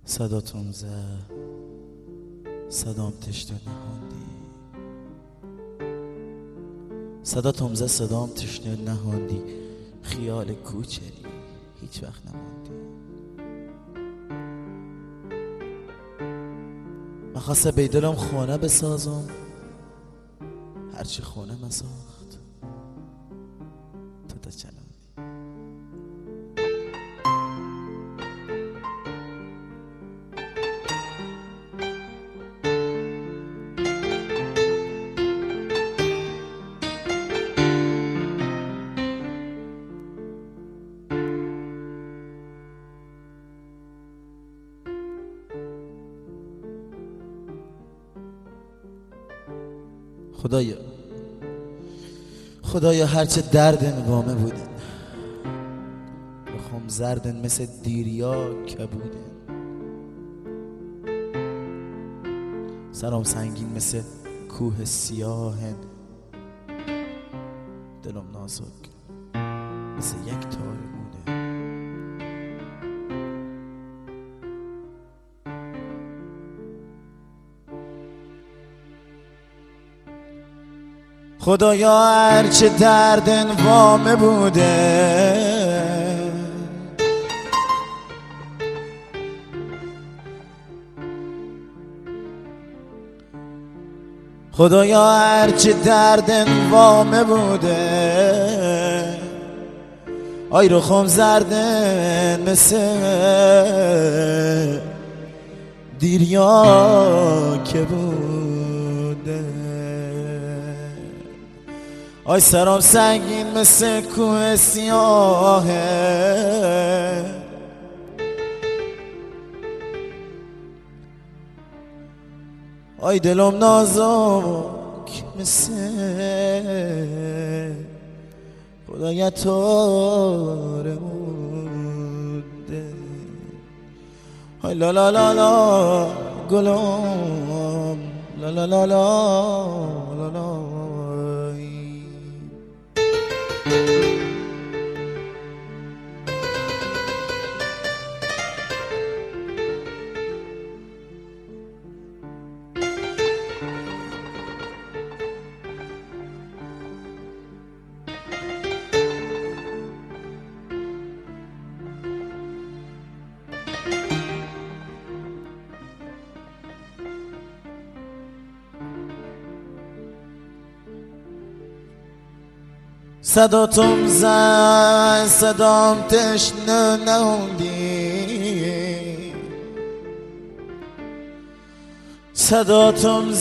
صداتون زد، صدام تشنه نهاندی. صداتم زد، صدام تشنه نهاندی. خیال کوچری هیچ وقت نماندی. من خواسته بیدلم خونه بسازم، هرچی خونه مساخت تو تا چناندی. خدایا هرچه دردن وامه بودن، بخوام زردن مثل دیریا کبودن. سرام سنگین مثل کوه سیاهن، دلم نازک مثل یک تار موده. خدایا هرچه دردن وامه بوده، خدایا هرچه دردن وامه بوده. آی رخم زردن مثل دیریا که بوده. آی سرام سنگین مثل کوه سیاهه، آی دلم نازک مثل خدایا تار موده. آی لا لا لا لا گلم، لا لا لا لا لا لا. صداتم زد، صدام تشنه نهاندی. صداتم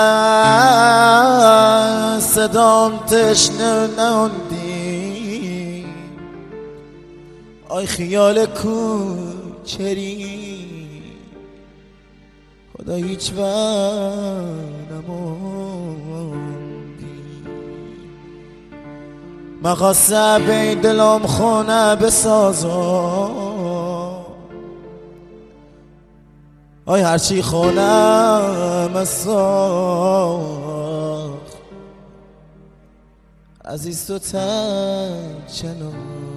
زد، صدام تشنه نهاندی. آی خیال کوچری خدا هیچ وقت نماندی. من خواسته بی دلم خونه بسازم، آی هرچی خونه مساخت عزیز تو تا چنان.